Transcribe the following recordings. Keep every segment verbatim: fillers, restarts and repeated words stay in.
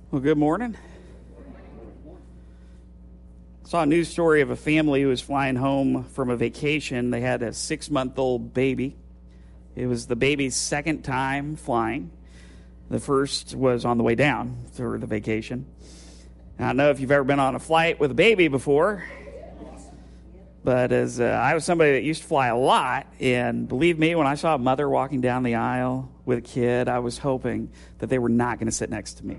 Well, good morning. I saw a news story of a family who was flying home from a vacation. They had a six-month-old baby. It was the baby's second time flying. The first was on the way down for the vacation. I don't know if you've ever been on a flight with a baby before, but as uh, I was somebody that used to fly a lot, and believe me, when I saw a mother walking down the aisle with a kid, I was hoping that they were not going to sit next to me.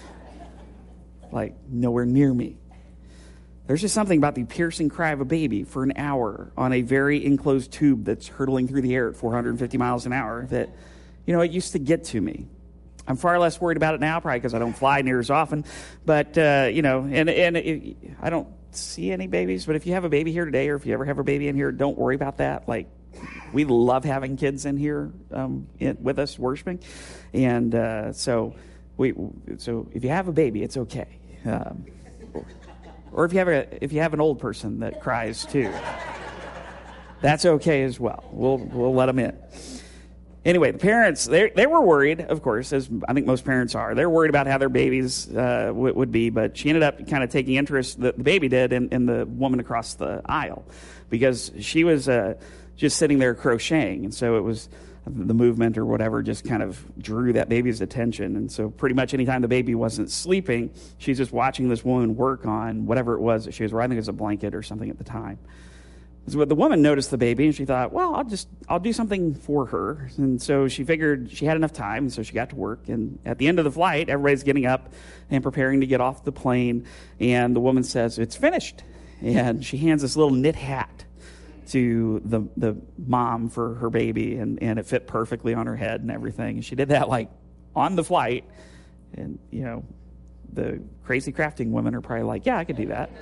Like, nowhere near me. There's just something about the piercing cry of a baby for an hour on a very enclosed tube that's hurtling through the air at four hundred fifty miles an hour that, you know, it used to get to me. I'm far less worried about it now, probably because I don't fly near as often. But, uh, you know, and, and it, I don't see any babies. But if you have a baby here today, or if you ever have a baby in here, don't worry about that. Like, we love having kids in here um, in, with us worshiping. And uh, so, we, so if you have a baby, it's okay. Um, or if you have a if you have an old person that cries too, that's okay as well. We'll we'll let them in. Anyway, the parents they they were worried, of course, as I think most parents are. They're worried about how their babies uh, w- would be, but she ended up kind of taking interest, the, the baby did, in, in the woman across the aisle, because she was uh, just sitting there crocheting, and so it was. The movement or whatever just kind of drew that baby's attention. And so pretty much anytime the baby wasn't sleeping, she's just watching this woman work on whatever it was that she was writing as a blanket or something at the time. So the woman noticed the baby and she thought, well, I'll just, I'll do something for her. And so she figured she had enough time, and so she got to work. And at the end of the flight, everybody's getting up and preparing to get off the plane. And the woman says, it's finished. And she hands this little knit hat to the the mom for her baby, and, and it fit perfectly on her head and everything. And she did that like on the flight. And, you know, the crazy crafting women are probably like, yeah, I could do that.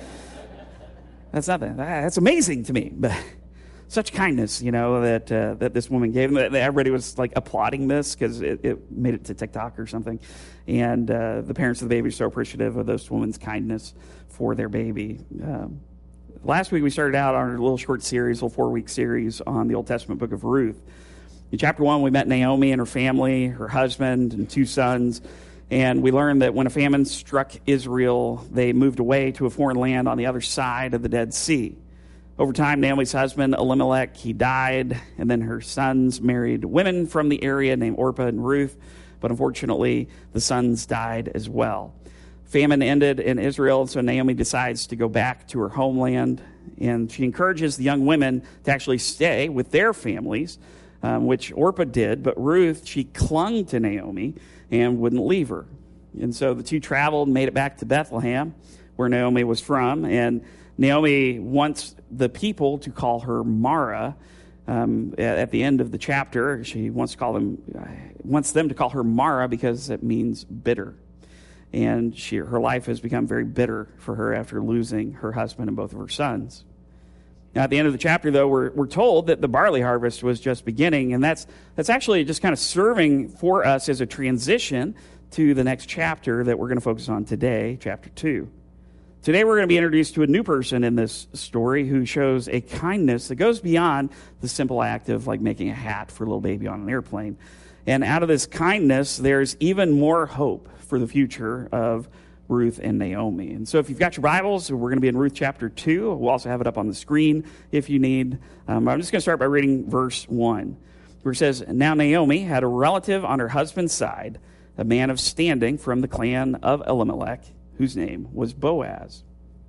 That's nothing. That's amazing to me. But such kindness, you know, that uh, that this woman gave. Everybody was like applauding this because it, it made it to TikTok or something. And uh, the parents of the baby are so appreciative of this woman's kindness for their baby. Um, Last week we started out our little short series, little four-week series on the Old Testament book of Ruth. In chapter one, we met Naomi and her family, her husband and two sons, and we learned that when a famine struck Israel, they moved away to a foreign land on the other side of the Dead Sea. Over time, Naomi's husband, Elimelech, he died, and then her sons married women from the area named Orpah and Ruth, but unfortunately, the sons died as well. Famine ended in Israel, so Naomi decides to go back to her homeland, and she encourages the young women to actually stay with their families, um, which Orpah did, but Ruth, she clung to Naomi and wouldn't leave her. And so the two traveled and made it back to Bethlehem, where Naomi was from, and Naomi wants the people to call her Mara. Um, at, at the end of the chapter, she wants to call them, wants them to call her Mara because it means bitter. And she, her life has become very bitter for her after losing her husband and both of her sons. Now, at the end of the chapter, though, we're, we're told that the barley harvest was just beginning, and that's that's actually just kind of serving for us as a transition to the next chapter that we're going to focus on today, chapter two. Today, we're going to be introduced to a new person in this story who shows a kindness that goes beyond the simple act of, like, making a hat for a little baby on an airplane. And out of this kindness, there's even more hope for the future of Ruth and Naomi. And so if you've got your Bibles, we're going to be in Ruth chapter two. We'll also have it up on the screen if you need. Um, I'm just going to start by reading verse one, where it says, Now Naomi had a relative on her husband's side, a man of standing from the clan of Elimelech, whose name was Boaz.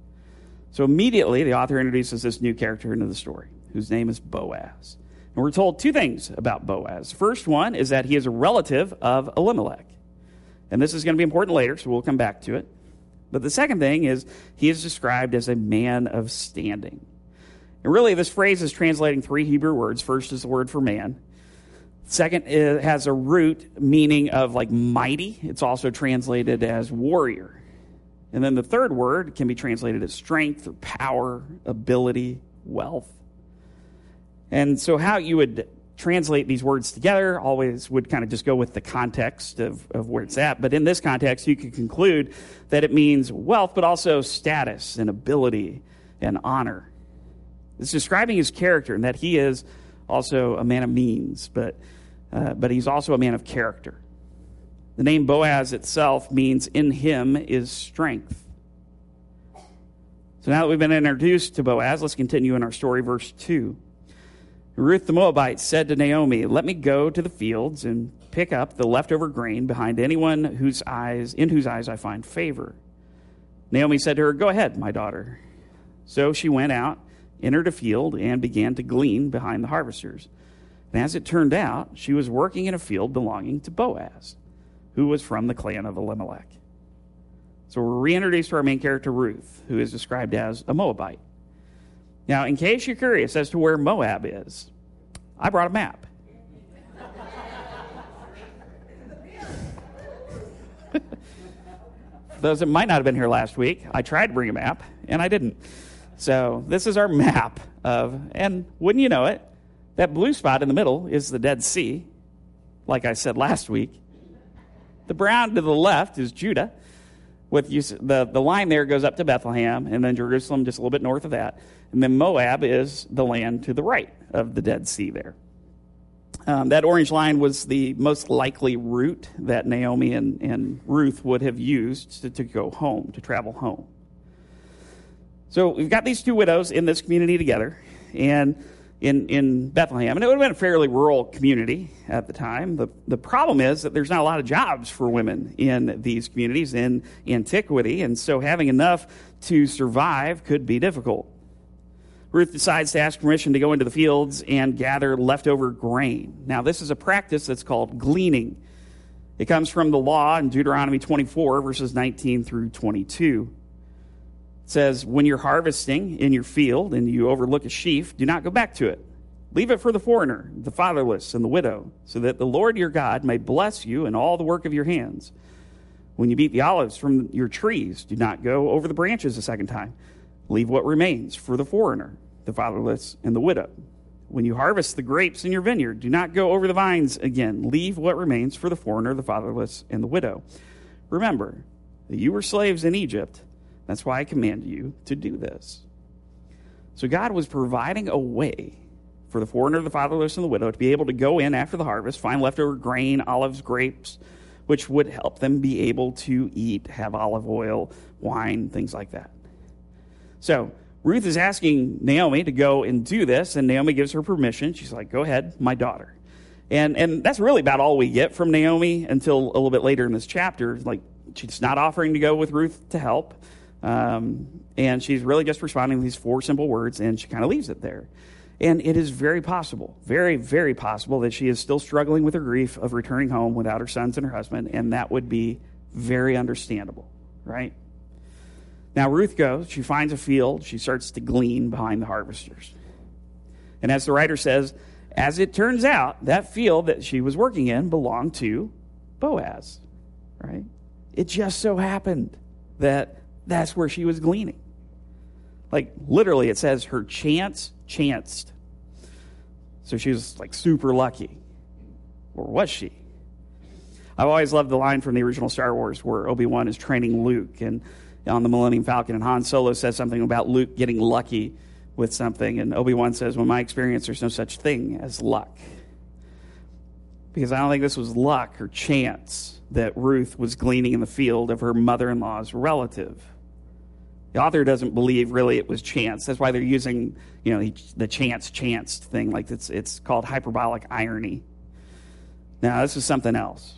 So immediately the author introduces this new character into the story, whose name is Boaz. And we're told two things about Boaz. First one is that he is a relative of Elimelech. And this is going to be important later, so we'll come back to it. But the second thing is he is described as a man of standing. And really, this phrase is translating three Hebrew words. First is the word for man. Second, it has a root meaning of like mighty. It's also translated as warrior. And then the third word can be translated as strength or power, ability, wealth. And so how you would translate these words together always would kind of just go with the context of, of where it's at. But in this context, you could conclude that it means wealth, but also status and ability and honor. It's describing his character and that he is also a man of means, but uh, but he's also a man of character. The name Boaz itself means in him is strength. So now that we've been introduced to Boaz, let's continue in our story, verse two. Ruth the Moabite said to Naomi, "Let me go to the fields and pick up the leftover grain behind anyone whose eyes, in whose eyes I find favor." Naomi said to her, "Go ahead, my daughter." So she went out, entered a field, and began to glean behind the harvesters. And as it turned out, she was working in a field belonging to Boaz, who was from the clan of Elimelech. So we're reintroduced to our main character, Ruth, who is described as a Moabite. Now, in case you're curious as to where Moab is, I brought a map. For those that might not have been here last week, I tried to bring a map, and I didn't. So this is our map of, and wouldn't you know it, that blue spot in the middle is the Dead Sea, like I said last week. The brown to the left is Judah. With you, the, the line there goes up to Bethlehem, and then Jerusalem just a little bit north of that. And then Moab is the land to the right of the Dead Sea there. Um, that orange line was the most likely route that Naomi and, and Ruth would have used to, to go home, to travel home. So we've got these two widows in this community together, and in, in Bethlehem. And it would have been a fairly rural community at the time. The, the problem is that there's not a lot of jobs for women in these communities in antiquity, and so having enough to survive could be difficult. Ruth decides to ask permission to go into the fields and gather leftover grain. Now, this is a practice that's called gleaning. It comes from the law in Deuteronomy twenty-four, verses nineteen through twenty-two. It says, "When you're harvesting in your field and you overlook a sheaf, do not go back to it. Leave it for the foreigner, the fatherless, and the widow, so that the Lord your God may bless you in all the work of your hands. When you beat the olives from your trees, do not go over the branches a second time. Leave what remains for the foreigner, the fatherless, and the widow. When you harvest the grapes in your vineyard, do not go over the vines again. Leave what remains for the foreigner, the fatherless, and the widow. Remember that you were slaves in Egypt. That's why I command you to do this." So God was providing a way for the foreigner, the fatherless, and the widow to be able to go in after the harvest, find leftover grain, olives, grapes, which would help them be able to eat, have olive oil, wine, things like that. So Ruth is asking Naomi to go and do this, and Naomi gives her permission. She's like, "Go ahead, my daughter." And and that's really about all we get from Naomi until a little bit later in this chapter. Like, she's not offering to go with Ruth to help. Um, and she's really just responding to these four simple words, and she kind of leaves it there. And it is very possible, very, very possible that she is still struggling with her grief of returning home without her sons and her husband, and that would be very understandable, right? Now, Ruth goes, she finds a field, she starts to glean behind the harvesters. And as the writer says, as it turns out, that field that she was working in belonged to Boaz, right? It just so happened that that's where she was gleaning. Like, literally, it says her chance chanced. So she was, like, super lucky. Or was she? I've always loved the line from the original Star Wars where Obi-Wan is training Luke, and on the Millennium Falcon, and Han Solo says something about Luke getting lucky with something, and Obi-Wan says, "Well, my experience, there's no such thing as luck." Because I don't think this was luck or chance that Ruth was gleaning in the field of her mother-in-law's relative. The author doesn't believe really it was chance. That's why they're using, you know, the chance chanced thing. Like it's it's called hyperbolic irony. Now, this is something else.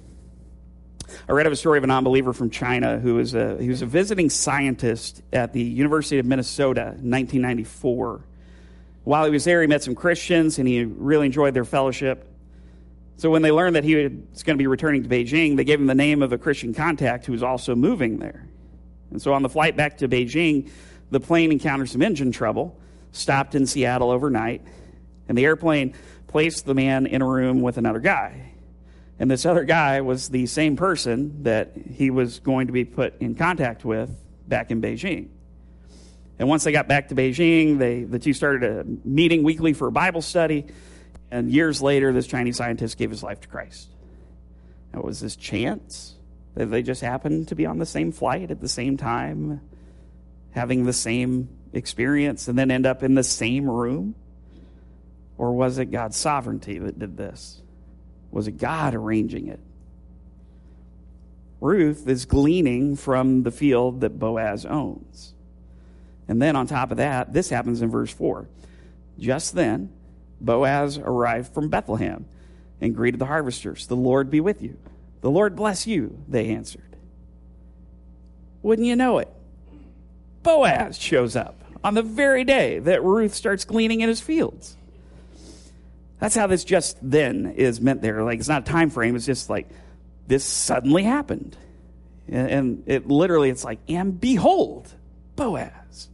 I read of a story of a non-believer from China who was a he was a visiting scientist at the University of Minnesota in nineteen ninety-four. While he was there, he met some Christians, and he really enjoyed their fellowship. So when they learned that he was going to be returning to Beijing, they gave him the name of a Christian contact who was also moving there. And so on the flight back to Beijing, the plane encountered some engine trouble, stopped in Seattle overnight, and the airplane placed the man in a room with another guy. And this other guy was the same person that he was going to be put in contact with back in Beijing. And once they got back to Beijing, they the two started a meeting weekly for a Bible study. And years later, this Chinese scientist gave his life to Christ. Now, was this chance that they just happened to be on the same flight at the same time, having the same experience, and then end up in the same room? Or was it God's sovereignty that did this? Was it God arranging it? Ruth is gleaning from the field that Boaz owns. And then on top of that, this happens in verse four. Just then, Boaz arrived from Bethlehem and greeted the harvesters. The Lord be with you. The Lord bless you, they answered. Wouldn't you know it? Boaz shows up on the very day that Ruth starts gleaning in his fields. That's how this just then is meant there. Like, it's not a time frame. It's just like this suddenly happened. And, and it literally, it's like, and behold, Boaz.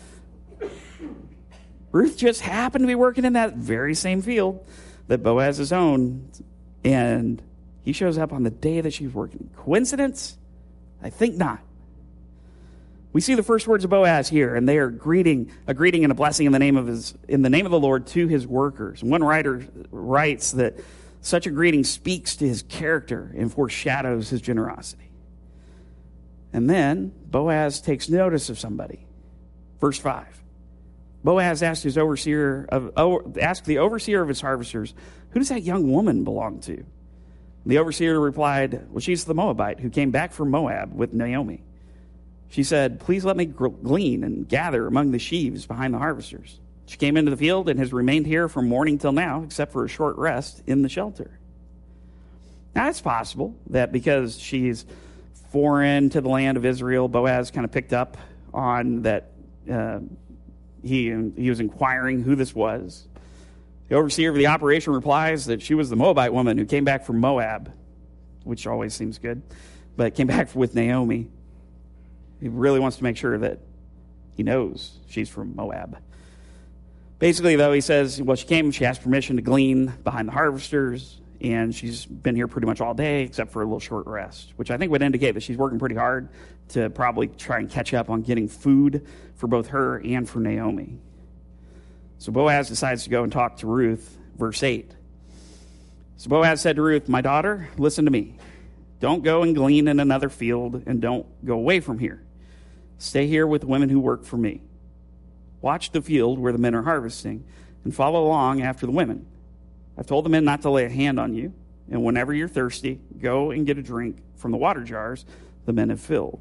Ruth just happened to be working in that very same field that Boaz has owned, and he shows up on the day that she's working. Coincidence? I think not. We see the first words of Boaz here, and they are greeting, a greeting and a blessing in the name of his, in the name of the Lord to his workers. One writer writes that such a greeting speaks to his character and foreshadows his generosity. And then Boaz takes notice of somebody. Verse five. Boaz asked his overseer of oh, asked the overseer of his harvesters, "Who does that young woman belong to?" The overseer replied, "Well, she's the Moabite who came back from Moab with Naomi." She said, "Please let me glean and gather among the sheaves behind the harvesters." She came into the field and has remained here from morning till now, except for a short rest in the shelter. Now, it's possible that because she's foreign to the land of Israel, Boaz kind of picked up on that. Uh, he he was inquiring who this was. The overseer of the operation replies that she was the Moabite woman who came back from Moab, which always seems good, but came back with Naomi. He really wants to make sure that he knows she's from Moab. Basically, though, he says, well, she came, she asked permission to glean behind the harvesters, and she's been here pretty much all day except for a little short rest, which I think would indicate that she's working pretty hard to probably try and catch up on getting food for both her and for Naomi. So Boaz decides to go and talk to Ruth, verse eight. So Boaz said to Ruth, "My daughter, listen to me. Don't go and glean in another field, and don't go away from here. Stay here with the women who work for me. Watch the field where the men are harvesting, and follow along after the women. I've told the men not to lay a hand on you, and whenever you're thirsty, go and get a drink from the water jars the men have filled."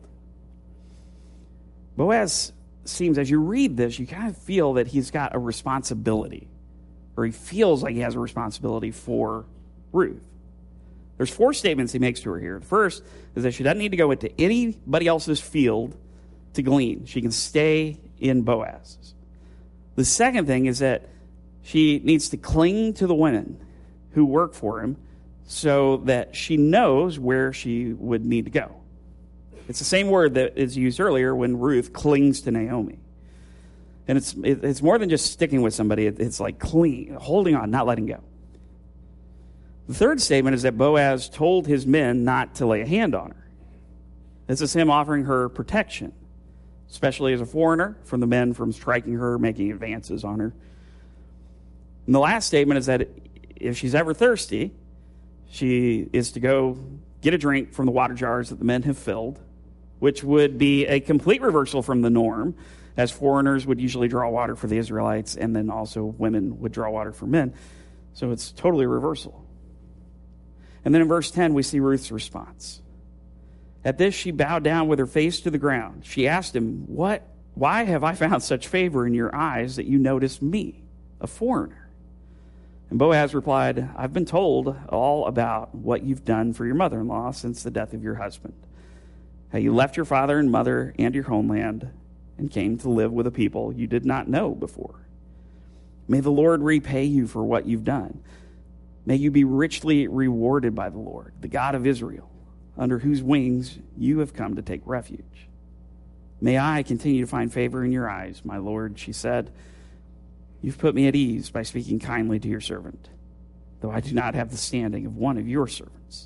Boaz seems, as you read this, you kind of feel that he's got a responsibility, or he feels like he has a responsibility for Ruth. There's four statements he makes to her here. The first is that she doesn't need to go into anybody else's field to glean. She can stay in Boaz's. The second thing is that she needs to cling to the women who work for him so that she knows where she would need to go. It's the same word that is used earlier when Ruth clings to Naomi. And it's it's more than just sticking with somebody. It's like clinging, holding on, not letting go. The third statement is that Boaz told his men not to lay a hand on her. This is him offering her protection, especially as a foreigner, from the men from striking her, making advances on her. And the last statement is that if she's ever thirsty, she is to go get a drink from the water jars that the men have filled, which would be a complete reversal from the norm, as foreigners would usually draw water for the Israelites, and then also women would draw water for men. So it's totally a reversal. And then in verse ten, we see Ruth's response. At this, she bowed down with her face to the ground. She asked him, "What? Why have I found such favor in your eyes that you notice me, a foreigner?" And Boaz replied, "I've been told all about what you've done for your mother-in-law since the death of your husband, how you left your father and mother and your homeland and came to live with a people you did not know before. May the Lord repay you for what you've done. May you be richly rewarded by the Lord, the God of Israel, under whose wings you have come to take refuge. May I continue to find favor in your eyes, my Lord," she said. "You've put me at ease by speaking kindly to your servant, though I do not have the standing of one of your servants."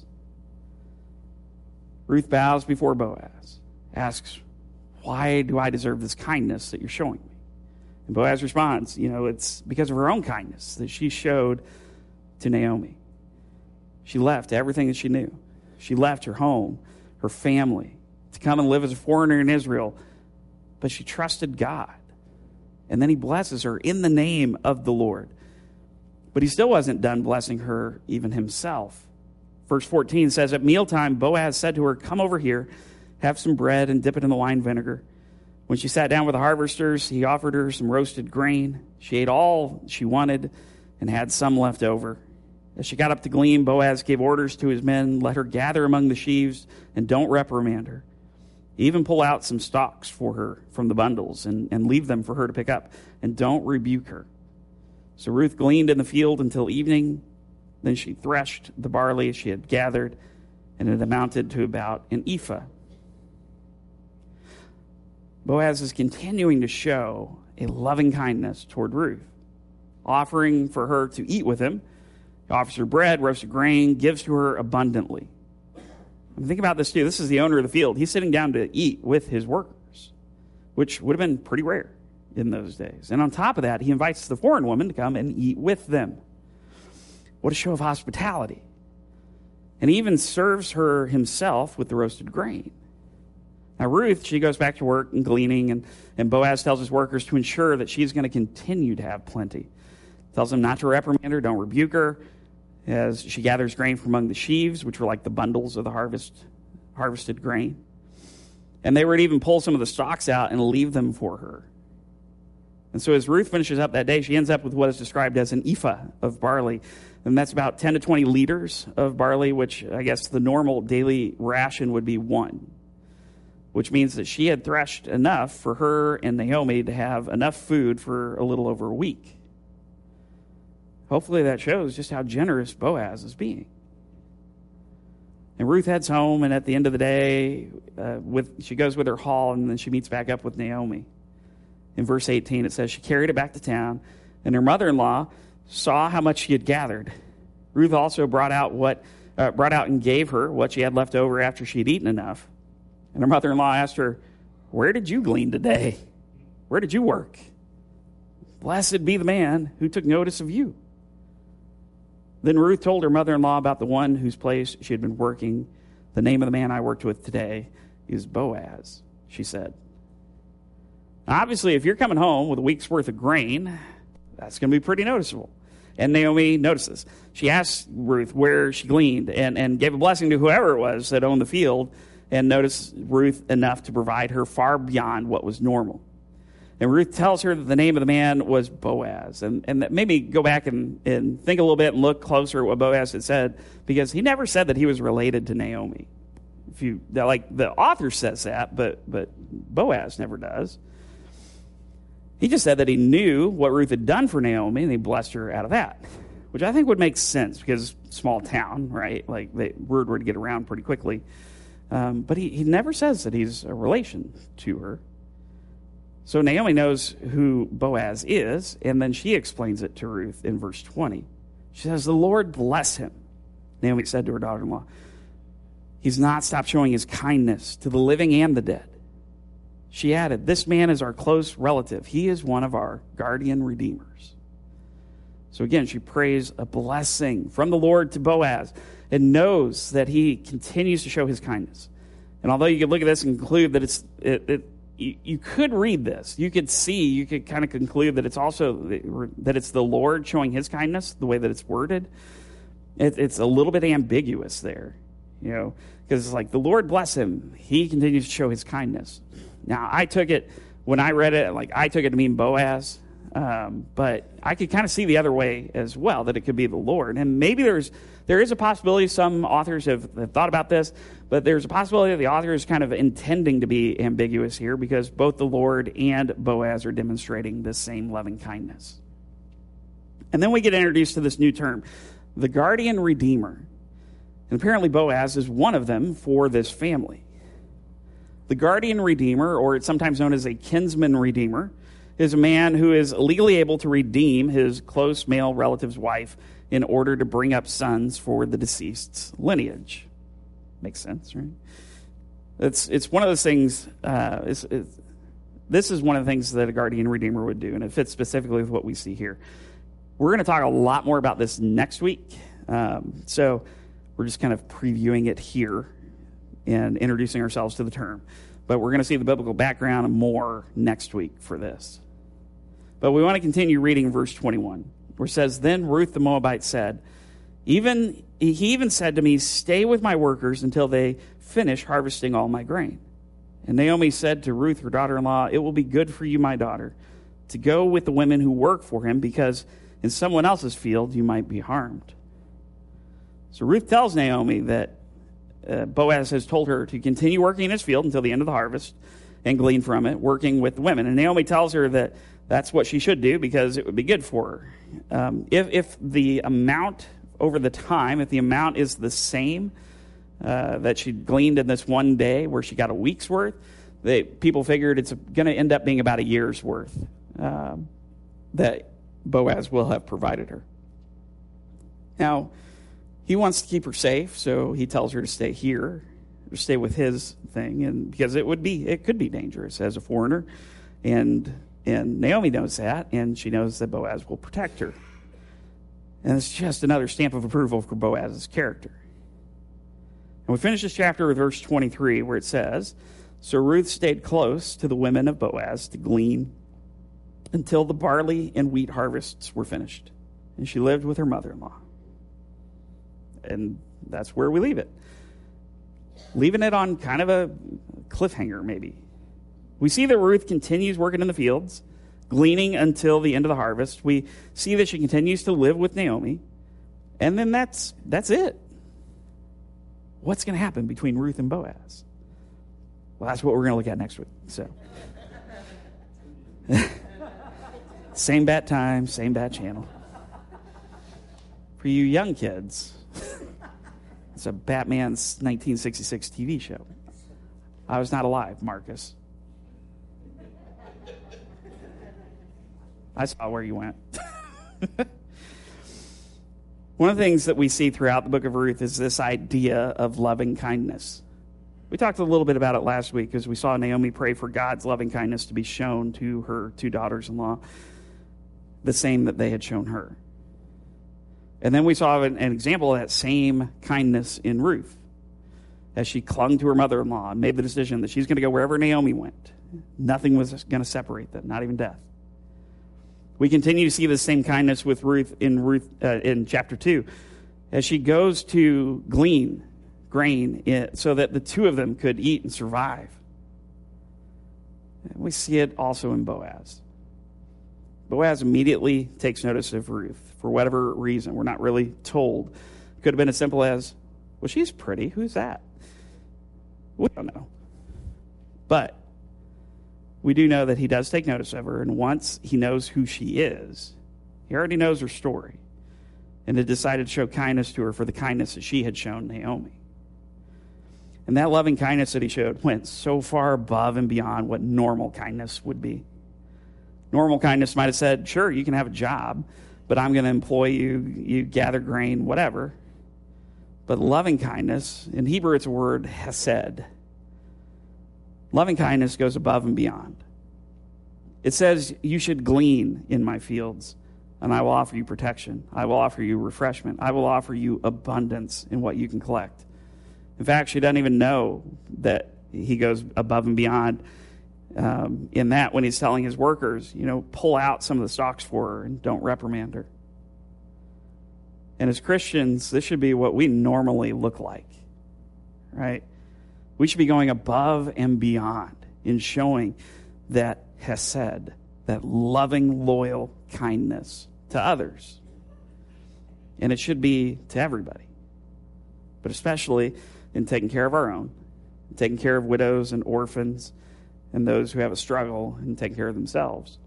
Ruth bows before Boaz, asks, "Why do I deserve this kindness that you're showing me?" And Boaz responds, you know, it's because of her own kindness that she showed to Naomi. She left everything that she knew. She left her home, her family, to come and live as a foreigner in Israel, but she trusted God. And then he blesses her in the name of the Lord. But he still wasn't done blessing her even himself. Verse fourteen says, at mealtime, Boaz said to her, come over here, have some bread and dip it in the wine vinegar. When she sat down with the harvesters, he offered her some roasted grain. She ate all she wanted and had some left over. As she got up to glean, Boaz gave orders to his men, let her gather among the sheaves and don't reprimand her. Even pull out some stalks for her from the bundles and, and leave them for her to pick up, and don't rebuke her. So Ruth gleaned in the field until evening. Then she threshed the barley she had gathered, and it amounted to about an ephah. Boaz is continuing to show a loving kindness toward Ruth, offering for her to eat with him. He offers her bread, roasted grain, gives to her abundantly. And think about this too. This is the owner of the field. He's sitting down to eat with his workers, which would have been pretty rare in those days. And on top of that, he invites the foreign woman to come and eat with them. What a show of hospitality. And he even serves her himself with the roasted grain. Now, Ruth, she goes back to work and gleaning, and, and Boaz tells his workers to ensure that she's going to continue to have plenty. Tells them not to reprimand her, don't rebuke her, as she gathers grain from among the sheaves, which were like the bundles of the harvest, harvested grain. And they would even pull some of the stalks out and leave them for her. And so as Ruth finishes up that day, she ends up with what is described as an ephah of barley. And that's about ten to twenty liters of barley, which I guess the normal daily ration would be one. Which means that she had threshed enough for her and Naomi to have enough food for a little over a week. Hopefully that shows just how generous Boaz is being. And Ruth heads home, and at the end of the day, uh, with she goes with her haul, and then she meets back up with Naomi. In verse eighteen, it says, she carried it back to town, and her mother-in-law saw how much she had gathered. Ruth also brought out what uh, brought out and gave her what she had left over after she had eaten enough. And her mother-in-law asked her, where did you glean today? Where did you work? Blessed be the man who took notice of you. Then Ruth told her mother-in-law about the one whose place she had been working. The name of the man I worked with today is Boaz, she said. Now, obviously, if you're coming home with a week's worth of grain, that's going to be pretty noticeable. And Naomi notices. She asks Ruth where she gleaned and, and gave a blessing to whoever it was that owned the field, and noticed Ruth enough to provide her far beyond what was normal. And Ruth tells her that the name of the man was Boaz. And, and that maybe go back and, and think a little bit and look closer at what Boaz had said, because he never said that he was related to Naomi. If you like, the author says that, but but Boaz never does. He just said that he knew what Ruth had done for Naomi, and he blessed her out of that, which I think would make sense, because small town, right? Like, the word would get around pretty quickly. Um, but he, he never says that he's a relation to her. So Naomi knows who Boaz is, and then she explains it to Ruth in verse twenty. She says, the Lord bless him. Naomi said to her daughter-in-law, he's not stopped showing his kindness to the living and the dead. She added, this man is our close relative. He is one of our guardian redeemers. So again, she prays a blessing from the Lord to Boaz, and knows that he continues to show his kindness. And although you could look at this and conclude that it's, it, it, you, you could read this, you could see, you could kind of conclude that it's also, that it's the Lord showing his kindness, the way that it's worded. It, it's a little bit ambiguous there, you know, because it's like, the Lord bless him, he continues to show his kindness. Now, I took it, when I read it, like, I took it to mean Boaz, um, but I could kind of see the other way as well, that it could be the Lord. And maybe there's, there is a possibility, some authors have, have thought about this, but there's a possibility that the author is kind of intending to be ambiguous here, because both the Lord and Boaz are demonstrating this same loving kindness. And then we get introduced to this new term, the guardian redeemer. And apparently Boaz is one of them for this family. The guardian redeemer, or it's sometimes known as a kinsman redeemer, is a man who is legally able to redeem his close male relative's wife in order to bring up sons for the deceased's lineage. Makes sense, right? It's it's one of those things, uh, it's, it's, this is one of the things that a guardian redeemer would do, and it fits specifically with what we see here. We're going to talk a lot more about this next week, um, so we're just kind of previewing it here and introducing ourselves to the term. But we're going to see the biblical background more next week for this. But we want to continue reading verse twenty-one, where it says, Then Ruth the Moabite said, Even he even said to me, stay with my workers until they finish harvesting all my grain. And Naomi said to Ruth, her daughter-in-law, it will be good for you, my daughter, to go with the women who work for him, because in someone else's field you might be harmed. So Ruth tells Naomi that uh, Boaz has told her to continue working in his field until the end of the harvest and glean from it, working with the women. And Naomi tells her that that's what she should do because it would be good for her. Um, if, if the amount over the time, if the amount is the same uh, that she gleaned in this one day where she got a week's worth, they, people figured it's going to end up being about a year's worth um, that Boaz will have provided her. Now, he wants to keep her safe, so he tells her to stay here, or stay with his thing, and because it would be, it could be dangerous as a foreigner, and and Naomi knows that, and she knows that Boaz will protect her. And it's just another stamp of approval for Boaz's character. And we finish this chapter with verse twenty-three, where it says, so Ruth stayed close to the women of Boaz to glean until the barley and wheat harvests were finished. And she lived with her mother-in-law. And that's where we leave it. Leaving it on kind of a cliffhanger, maybe. We see that Ruth continues working in the fields, gleaning until the end of the harvest. We see that she continues to live with Naomi. And then that's that's it. What's going to happen between Ruth and Boaz? Well, that's what we're going to look at next week. So, same bat time, same bat channel. For you young kids, it's a Batman's nineteen sixty-six T V show. I was not alive, Marcus. I saw where you went. One of the things that we see throughout the book of Ruth is this idea of loving kindness. We talked a little bit about it last week as we saw Naomi pray for God's loving kindness to be shown to her two daughters-in-law, the same that they had shown her. And then we saw an, an example of that same kindness in Ruth as she clung to her mother-in-law and made the decision that she's going to go wherever Naomi went. Nothing was going to separate them, not even death. We continue to see the same kindness with Ruth in Ruth uh, in chapter two, as she goes to glean grain in, so that the two of them could eat and survive. And we see it also in Boaz. Boaz immediately takes notice of Ruth for whatever reason. We're not really told. It could have been as simple as, well, she's pretty. Who's that? We don't know. But we do know that he does take notice of her, and once he knows who she is, he already knows her story, and had decided to show kindness to her for the kindness that she had shown Naomi. And that loving kindness that he showed went so far above and beyond what normal kindness would be. Normal kindness might have said, sure, you can have a job, but I'm going to employ you, you gather grain, whatever. But loving kindness, in Hebrew it's a word, hesed. Loving kindness goes above and beyond. It says, you should glean in my fields, and I will offer you protection. I will offer you refreshment. I will offer you abundance in what you can collect. In fact, she doesn't even know that he goes above and beyond um, in that when he's telling his workers, you know, pull out some of the stalks for her and don't reprimand her. And as Christians, this should be what we normally look like, right? We should be going above and beyond in showing that hesed, that loving, loyal kindness to others. And it should be to everybody, but especially in taking care of our own, taking care of widows and orphans and those who have a struggle and taking care of themselves.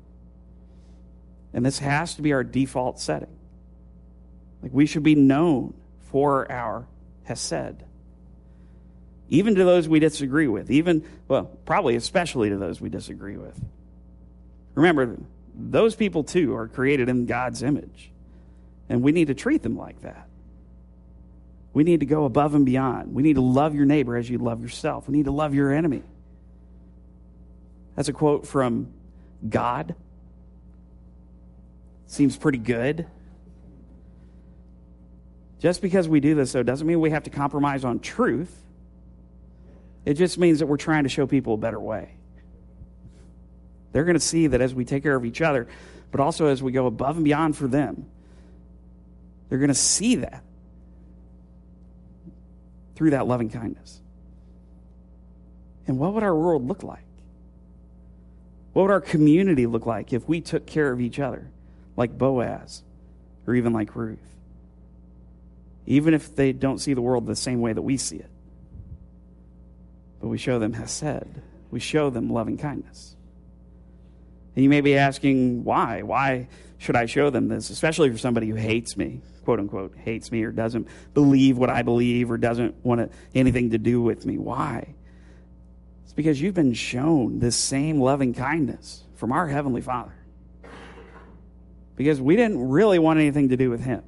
And this has to be our default setting. Like, we should be known for our hesed. Even to those we disagree with. Even, well, probably especially to those we disagree with. Remember, those people too are created in God's image. And we need to treat them like that. We need to go above and beyond. We need to love your neighbor as you love yourself. We need to love your enemy. That's a quote from God. Seems pretty good. Just because we do this, though, doesn't mean we have to compromise on truth. It just means that we're trying to show people a better way. They're going to see that as we take care of each other, but also as we go above and beyond for them, They're going to see that through that loving kindness. And what would our world look like? What would our community look like if we took care of each other like Boaz or even like Ruth? Even if they don't see the world the same way that we see it. But we show them hesed. We show them loving kindness. And you may be asking, why? Why should I show them this? Especially for somebody who hates me, quote unquote, hates me or doesn't believe what I believe or doesn't want anything to do with me. Why? It's because you've been shown this same loving kindness from our Heavenly Father. Because we didn't really want anything to do with Him.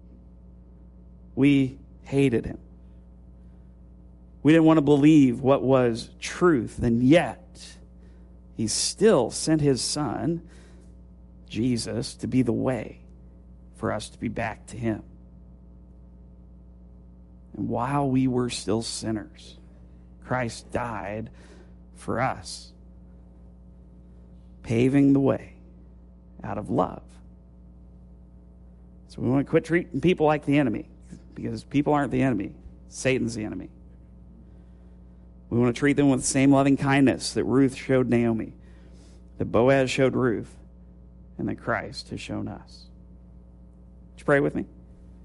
We hated Him. We didn't want to believe what was truth, and yet He still sent His Son, Jesus, to be the way for us to be back to Him. And while we were still sinners, Christ died for us, paving the way out of love. So we want to quit treating people like the enemy, because people aren't the enemy. Satan's the enemy. We want to treat them with the same loving kindness that Ruth showed Naomi, that Boaz showed Ruth, and that Christ has shown us. Would you pray with me?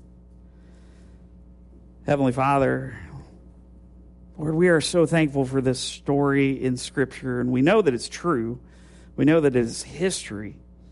Heavenly Father, Lord, we are so thankful for this story in Scripture, and we know that it's true. We know that it is history,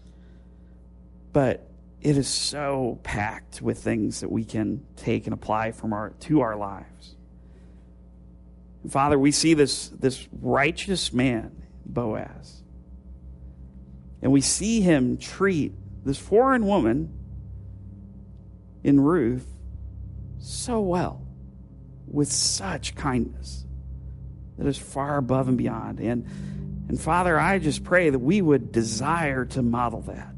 but it is so packed with things that we can take and apply from our to our lives. And Father, we see this, this righteous man, Boaz, and we see him treat this foreign woman in Ruth so well, with such kindness that is far above and beyond. And, and Father, I just pray that we would desire to model that.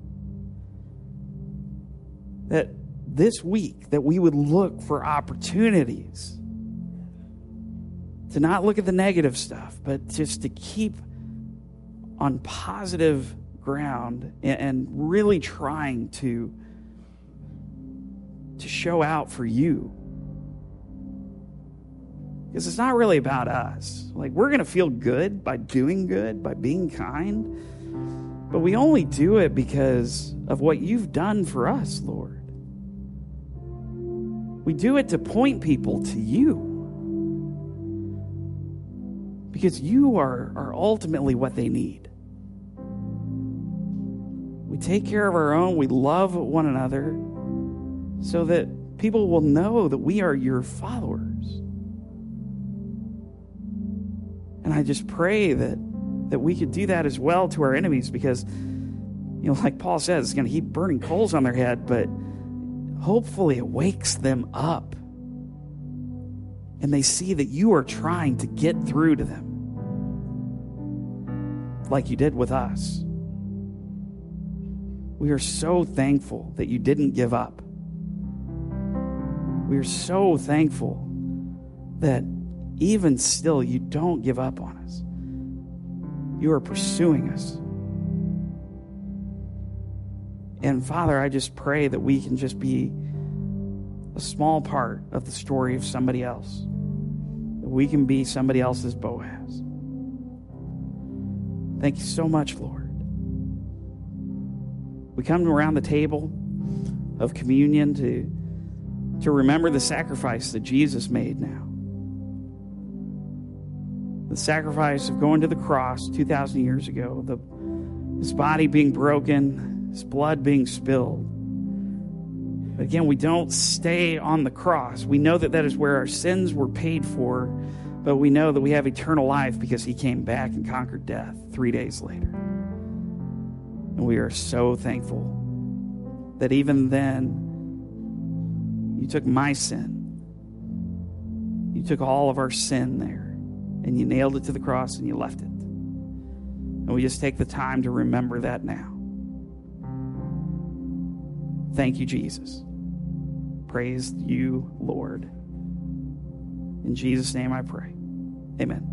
That this week, that we would look for opportunities to not look at the negative stuff, but just to keep on positive ground and, and really trying to, to show out for you. Because it's not really about us. Like, we're going to feel good by doing good, by being kind. But we only do it because of what you've done for us, Lord. We do it to point people to you. Because you are, are ultimately what they need. We take care of our own. We love one another so that people will know that we are your followers. And I just pray that, that we could do that as well to our enemies, because, you know, like Paul says, it's going to heap burning coals on their head, but hopefully it wakes them up and they see that you are trying to get through to them like you did with us. We are so thankful that you didn't give up. We are so thankful that even still, you don't give up on us. You are pursuing us. And Father, I just pray that we can just be a small part of the story of somebody else. That we can be somebody else's Boaz. Thank you so much, Lord. We come around the table of communion to, to remember the sacrifice that Jesus made now. The sacrifice of going to the cross two thousand years ago, the, his body being broken, his blood being spilled. But again, we don't stay on the cross. We know that that is where our sins were paid for, but we know that we have eternal life because he came back and conquered death three days later. And we are so thankful that even then, you took my sin. You took all of our sin there. And you nailed it to the cross and you left it. And we just take the time to remember that now. Thank you, Jesus. Praise you, Lord. In Jesus' name I pray. Amen.